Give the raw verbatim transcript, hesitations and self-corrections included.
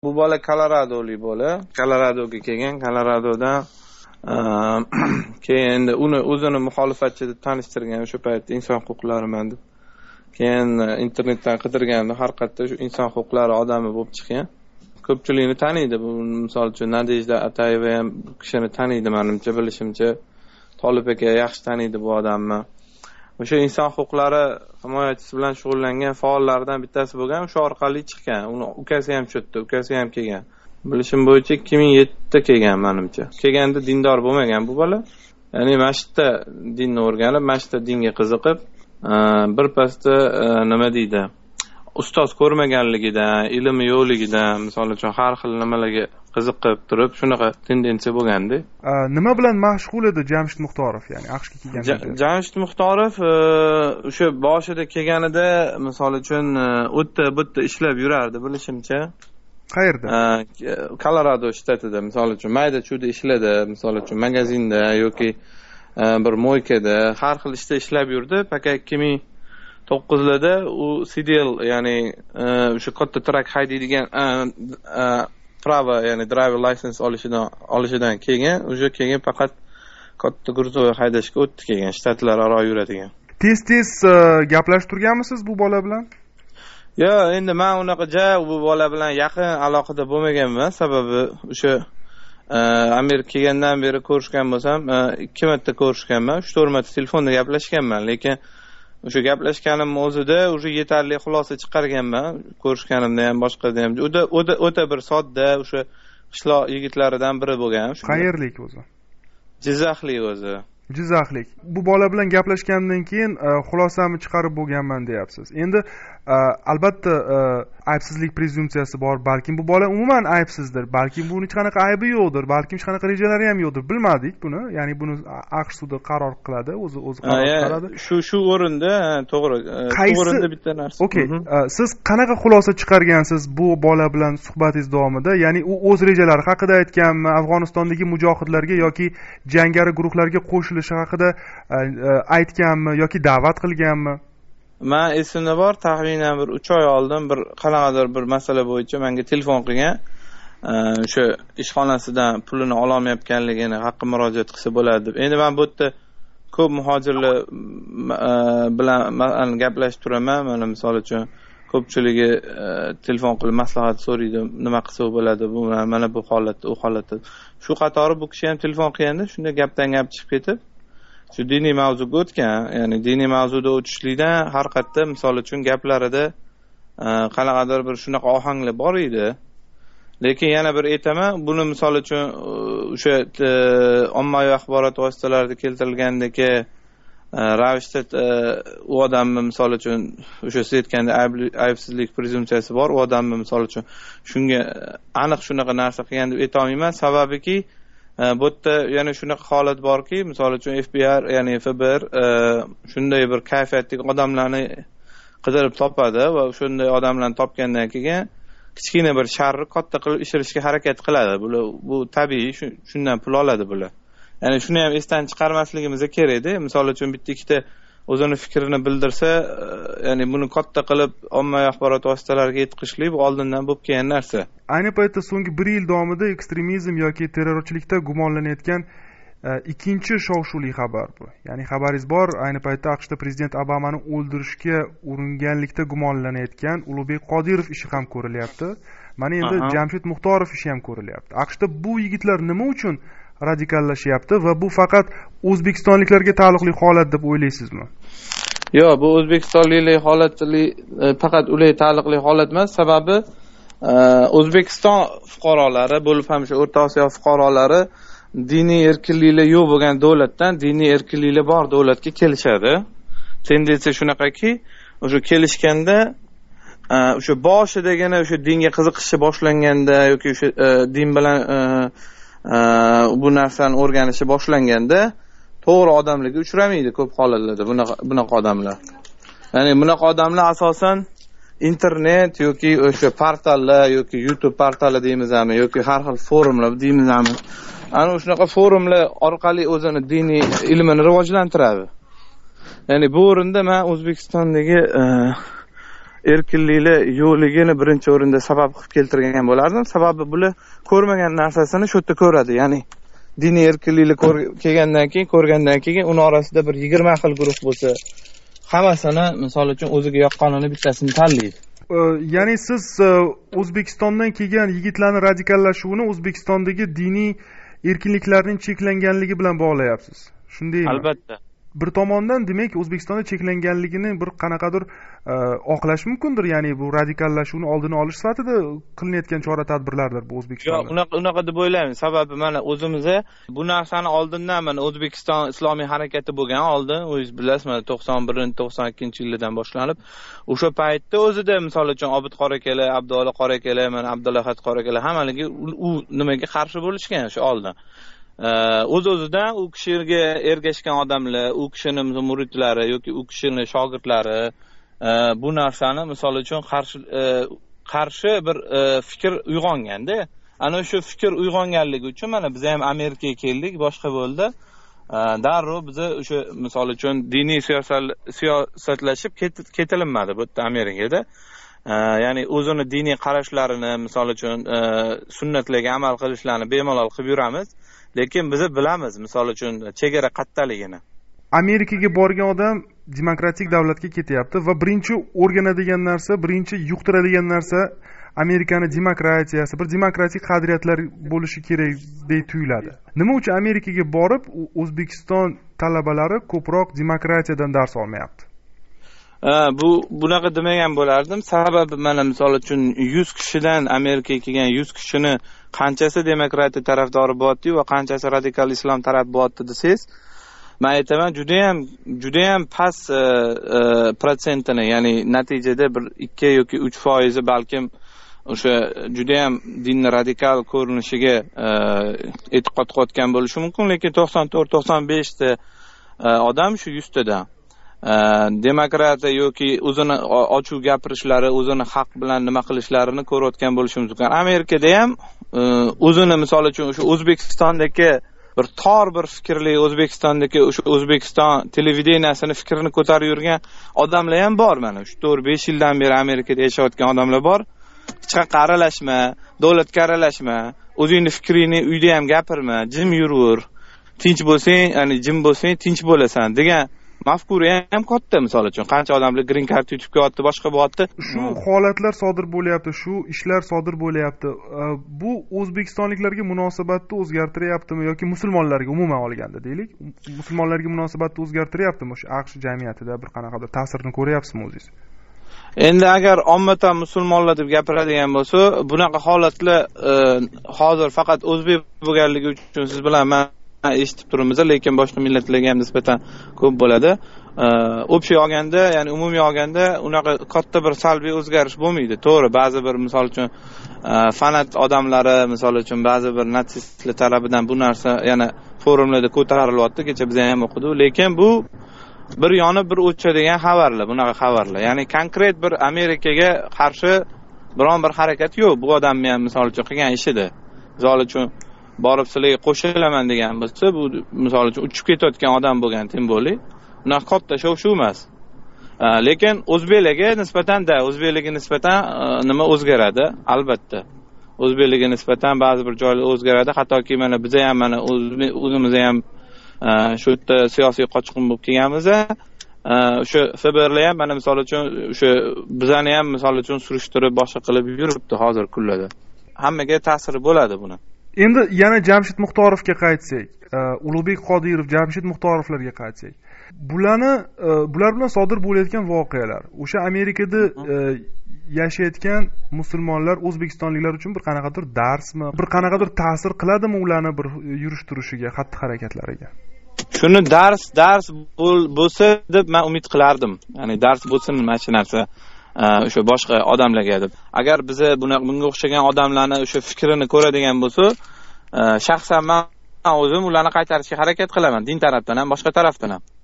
Bu bola Koloradolik bola. Koloradoga kelgan. Koloradodan keyin endi uni o'zini muxolifatchi deb tanishtirgan o'sha paytda inson huquqlariman deb. Keyin internetdan qidirganda har qayerda shu inson huquqlari odami bo'lib chiqqan. Ko'pchilikni taniydi. Bu misol uchun Nadejda Atayeva ham bu kishini taniydi menimcha, bilishimcha. Tolib aka yaxshi taniydi bu odamni. O'sha inson huquqlari himoyachisi bilan shug'ullangan faollardan bittasi bo'lgan, o'sha orqali chiqqan. Uni ukasi ham cho'tdi, ukasi ham kelgan. Bilishim bo'yicha ikki ming yettida kelgan menimcha. Kelganda dindor bo'lmagan bu bola. Ya'ni masjidda dinni o'rganib, masjidda dinga qiziqib, bir pasda nima deydi? Ustoz ko'rmaganligidan, ilmi yo'qligidan, misol uchun har xil nimalarga qiziqib turib, shunaqa tendensiya bo'lganda. Nima bilan mashg'ul edi Jamshid Muxtorov, ya'ni AQShga kelganda? Jamshid Muxtorov o'sha boshida kelganida, misol uchun, o'tda bitta ishlab yurardi, bilishimcha. Qayerda? Kolorado shtatida, misol uchun, mayda chuda ishladi, misol uchun, magazinda yoki bir mo'ykada, har xil ishda ishlab yurdi. Faqat ikki ming to'qqizlarda u C D L, ya'ni o'sha katta trak haydaydigan prava, ya'ni driver license olishidan olishidan keyin, o'sha keyin faqat katta gruzovoy haydashga o'tdi kelgan, shtatlararo yuradigan. Tez-tez gaplashib turganmisiz bu bola bilan? Yo, endi men unaqa ja bu bola bilan yaqin aloqada bo'lmaganman, sababi o'sha Amerika kelgandan beri ko'rishgan bo'lsam, ikki marta ko'rishganman, uch to'rt marta telefonda gaplashganman, lekin o'sha gaplashganim o'zida o'sha yetarli xulosa chiqarganman, ko'rishganimda ham boshqada ham. O'ta o'ta o'ta bir sodda o'sha qishloq yigitlaridan biri bo'lgan. Qayerlik o'zi? Jizzaxlik o'zi. Jizzaxlik. Bu bola bilan gaplashgandan keyin xulosamni chiqarib bo'lganman deyapsiz. Endi albatta aybsizlik prezumpsiyasi bor, balkim bu bola umuman aybsizdir, balkim buni hech qanaqa aybi yo'qdir, balkim hech qanaqa rejalari ham yo'qdir, bilmadik buni. Ya'ni buni AQSh sudi qaror qiladi, o'zi o'zi qaror qiladi. Shu shu o'rinda, to'g'ri, shu o'rinda bitta narsa. Okey. Siz qanaqa xulosa chiqargansiz bu bola bilan suhbatingiz davomida? Ya'ni u o'z rejalari haqida aytganmi, Afg'onistondagi mujohidlarga yoki jangari guruhlarga qo'shilishi haqida aytganmi yoki da'vat qilganmi? Men esimda bor, taxminan bir uch oy oldin bir qanaqadir bir masala bo'yicha menga telefon qilgan. O'sha ishxonasidan pulini ololmayotganligini haqqa murojaat qilsa bo'ladi deb. Endi men bu yerda ko'p muhojirlar bilan gaplashib turaman. Mana misol uchun ko'pchiligi telefon qilib maslahat so'raydi, nima qilsa bo'ladi, bu mana bu holatda, u holatda. Shu qatori bu kishi ham telefon qilganda shunda gapdan gap chiqib ketib, shu diniy mavzuga o'tgan, ya'ni diniy mavzuda o'tishlikdan har qayerda misol uchun gaplarida qanaqadir bir shunaqa ohanglar bor edi. Lekin yana bir aytaman, buni misol uchun o'sha ommaviy axborot vositalarida keltirilgandek ravishda u odamni misol uchun o'sha siz aytganda aybsizlik prezumpsiyasi bor, u odamni misol uchun shunga aniq shunaqa narsa qilgan deb ayta olmayman, sababiki bu yerda yana shunaqa holat borki, misol uchun F B R, ya'ni F B R shunday bir kayfiyatdagi odamlarni qidirib topadi va shunday odamlarni topgandan keyin kichkina bir sharri katta qilib ishirishga harakat qiladi. Bu bu tabiiy, shundan pul oladi bular. Ya'ni shuni ham esdan chiqarmasligimiz kerak-da. Misol uchun bitta ikkita o'zini fikrini bildirsa, ya'ni buni katta qilib ommaviy axborot vositalariga yetkazishlik bu oldindan bo'lib kelgan narsa. Ayni paytda so'nggi bir yil davomida ekstremizm yoki terrorchilikda gumonlanayotgan ikkinchi shov-shuvli xabar bu. Ya'ni xabaringiz bor, ayni paytda AQShda prezident Obamani o'ldirishga uringanlikda gumonlanayotgan Ulug'bek Qodirov ishi ham ko'rilyapti. Mana endi Jamshid Muxtorov ishi ham ko'rilyapti. AQShda bu yigitlar nima uchun radikallashyapti va bu faqat o'zbekistonliklarga taalluqli holat deb o'ylaysizmi? Yo'q, bu o'zbekistonlik holatli faqat ularga taalluqli holat emas, sababi O'zbekiston fuqarolari, bo'lib ham shu O'rta Osiyo fuqarolari diniy erkinliklar yo'q bo'lgan davlatdan diniy erkinliklar bor davlatga kelishadi. Tendensiya shunaqaki, o'sha kelishganda o'sha boshidagina o'sha dinga qiziqishi boshlanganda yoki o'sha din bilan bu narsani o'rganishi boshlanganda to'g'ri odamlarga uchramaydi ko'p holatlarda bunaqa bunaqa odamlar. Ya'ni bunaqa odamlar asosan internet yoki o'sha portallar yoki YouTube portali deymizmi yoki har xil forumlar deymizmi. Ana shunaqa forumlar orqali o'zini diniy ilmini rivojlantiradi. Ya'ni bu o'rinda men O'zbekistondagi erkinliklar yo'qligini birinchi o'rinda sabab qilib keltirgan bo'lardim. Sababi bular ko'rmagan narsasini shu yerda ko'radi. Ya'ni diniy erkinliklar kelgandan keyin, ko'rgandan keyin uni orasida bir yigirma xil guruh bo'lsa, hammasini misol uchun o'ziga yoqqanini bittasini tanlaydi. Ya'ni siz O'zbekistondan kelgan yigitlarning radikallashuvini O'zbekistondagi diniy erkinliklarning cheklanganligi bilan bog'layapsiz. Shundaymi? Albatta. Bir tomondan demak O'zbekistonda cheklanganligini bir qanaqadir oqlash mumkindir, ya'ni bu radikallashuvni oldini olish sifatida qilinayotgan chora-tadbirlardir bu O'zbekistonda. Yo'q, unaqa unaqa deb o'ylayman. Sababi mana o'zimiz bu narsani oldindan mana O'zbekiston islomiy harakati bo'lgan oldin, o'zingiz bilasiz, mana to'qson bir to'qson ikkinchi yildan boshlanib, o'sha paytda o'zida misol uchun Obid qora akala, Abdulla qora akala, mana Abdullahat qora akala hammaligi u nimaga qarshi bo'lishgan shu oldin. O'z-o'zidan u kishiga ergashgan odamlar, u kishining muridlari yoki u kishining shogirdlari bu narsani misol uchun qarshi qarshi bir fikr uyg'onganda, ana shu fikr uyg'onganligi uchun mana biz ham Amerikaga keldik, boshqa bo'ldi. Darrov biz o'sha misol uchun diniy siyosatlashib ketilinmadi bu yerda Amerikada. Ya'ni o'zini diniy qarashlarini misol uchun sunnatlarga amal qilishlarini bemalol qilib yuramiz. Lekin biz bilamiz, misol uchun chegara qattaligini. Amerikaga borgan odam demokratik davlatga ketyapti va birinchi o'rganadigan narsa, birinchi yuqtiradigan narsa Amerikani demokratiyasi, bir demokratik qadriyatlar bo'lishi kerak deb tuyuladi. Nima uchun Amerikaga borib O'zbekiston talabalari ko'proq demokratiyadan dars olmayapti? Bu bunaqa demagan bo'lardim. Sababi mana misol uchun yuz kishidan Amerikaga kelgan yuz kishini qanchasi demokratiya tarafdori bo'lyapti va qanchasi radikal islom taraf bo'lyapti desangiz, men aytaman, juda ham juda ham past protsentini, ya'ni natijada bir ikki yoki uch foiz balkim o'sha juda ham dinni radikal ko'rinishiga e'tiqod qotgan bo'lishi mumkin, lekin to'qson to'rt to'qson besh ta odam shu yuz tadan demokratiya yoki o'zini ochiq gapirishlari, o'zini haq bilan nima qilishlarini ko'rayotgan bo'lishimiz mumkin. Amerikada ham o'zini misol uchun o'sha O'zbekistondagi bir tor bir fikrli, O'zbekistondagi o'sha O'zbekiston televideniyasini fikrini ko'tarib yurgan odamlar ham bor. Mana uch to'rt besh yildan beri Amerikada yashayotgan odamlar bor. Hech qanaqa aralashma, davlatga aralashma, o'zingning fikringni uyda ham gapirma, jim yuraver. Tinch bo'lsang, ya'ni jim bo'lsang, tinch bo'lasan degan mafkura ham katta. Misol uchun qancha odamlar green card yutib kelyapti, boshqa bo'lyapti. Shu holatlar sodir bo'lyapti, shu ishlar sodir bo'lyapti. Bu o'zbekistonliklarga munosabatni o'zgartiryaptimi yoki musulmonlarga umuman olganda deylik, musulmonlarga munosabatni o'zgartiryaptimi o'sha AQSh jamiyatida bir qanaqadir ta'sirini ko'ryapsizmi o'zingiz? Endi agar ommatan musulmonlar deb gapiradigan bo'lsa, bunaqa holatlar hozir faqat o'zbek bo'lganligi uchun siz bilan men eshitib turibmiz, lekin boshqa millatlarga ham nisbatan ko'p bo'ladi. Общий olganda, ya'ni umumiy olganda unaqa katta bir salbiy o'zgarish bo'lmaydi. To'g'ri, ba'zi bir misol uchun fanat odamlari, misol uchun ba'zi bir natsistlar tarafidan bu narsa yana forumlarda ko'tarilyapti, kecha biz ham o'qidik, lekin bu bir yoni bir o'chadigan xabarlar, bunaqa xabarlar. Ya'ni konkret bir Amerikaga qarshi biron bir harakat yo'q. Bu odamni ham misol uchun qilgan ishida. Misol uchun borib sizlarga qo'shilaman degan bo'lsa, bu misol uchun uchib ketayotgan odam bo'lgan tim bo'li. Unaqa katta shov-shuv emas. Lekin o'zbeklarga nisbatan-da, o'zbeklarga nisbatan nima o'zgaradi? Albatta. O'zbeklarga nisbatan ba'zi bir joylar o'zgaradi. Hattoki mana biz ham mana o'zimiz ham shu yerda siyosiy qochqin bo'lib kelganmiz. O'sha F B Rlar ham mana misol uchun o'sha bizani ham misol uchun surishtirib boshqa qilib yuribdi hozir kunlarda. Hammaga ta'siri bo'ladi buni. Endi yana Jamshid Muxtorovga qaytsak, Ulug'bek Qodirov, Jamshid Muxtorovlarga qaytsak, bularni bular bilan sodir bo'layotgan voqealar, o'sha Amerikada yashayotgan musulmonlar, o'zbekistonliklar uchun bir qanaqadir darsmi, bir qanaqadir ta'sir qiladimi ularni bir yurish turishiga, xatti-harakatlariga? Shuni dars dars bo'lsa deb men umid qilardim. Ya'ni dars bo'lsin mana shu narsa o'sha boshqa odamlarga deb. Agar biz buni bunga o'xshagan odamlarni o'sha fikrini ko'radigan bo'lsa, shaxsan men o'zim ularni qaytarishga harakat qilaman, din tarafdan ham, boshqa tarafdan ham.